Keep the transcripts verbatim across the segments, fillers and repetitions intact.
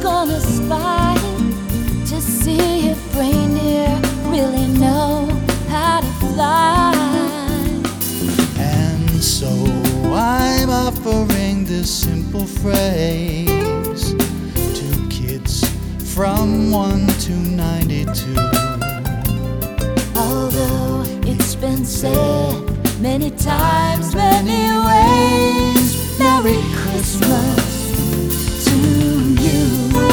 gonna spy to see if reindeer really know how to fly. And so I'm offering this simple phrase to kids from one to ninety-two. Although it's been said many times, many ways, Merry Christmas to you.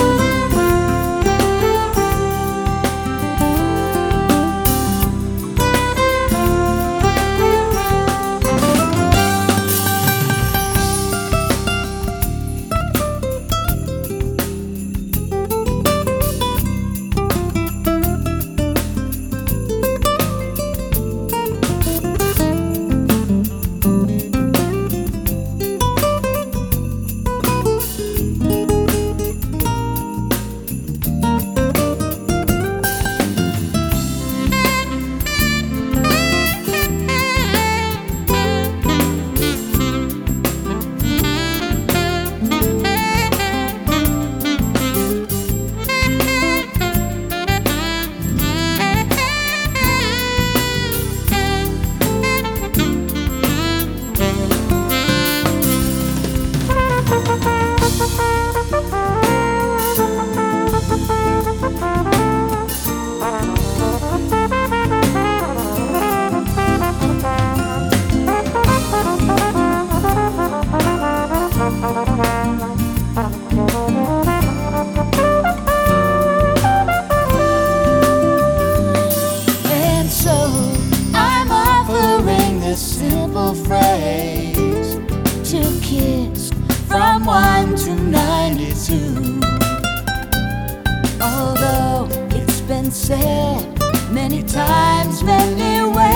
And so I'm offering this simple phrase to kids from one to ninety-two. Although it's been said many times, many ways,